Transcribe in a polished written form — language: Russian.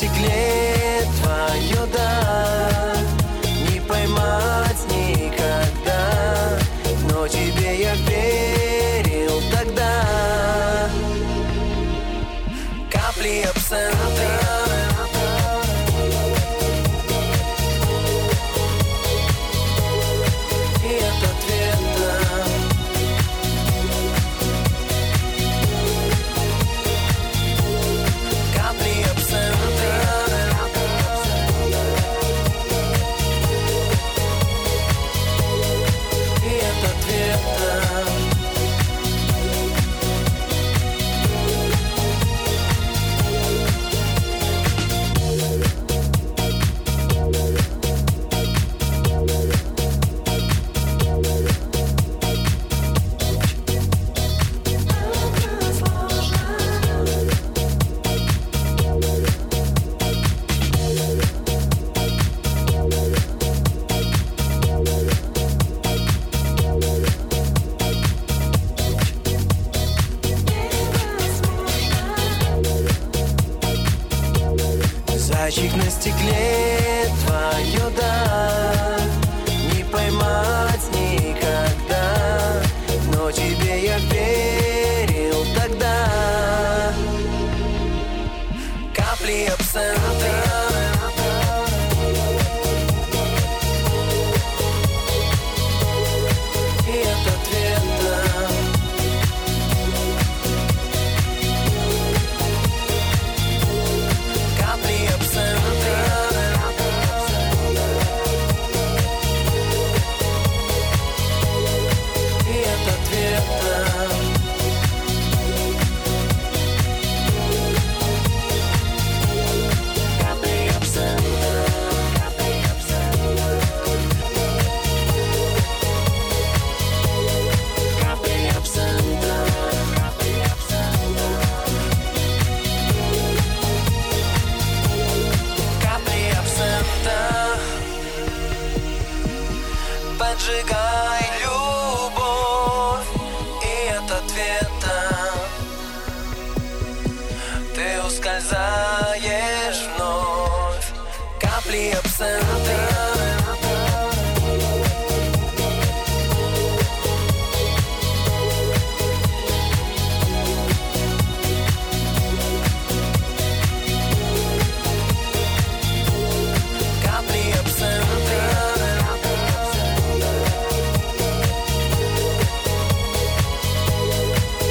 стекле твое «да» не поймать никогда, но тебе я верил тогда. Капли абсента, и от ответа. Капли абсента, и от ответа. Зайчик на стекле твое «да» не поймать никогда, но тебе я верил тогда. Капли абсента, и от ответа. Капли абсента, и от ответа. Капли абсента, капли абсента, капли абсента, капли абсента. Капли абсента, поджигай любовь, и от ответа ты ускользаешь вновь. Капли абсента.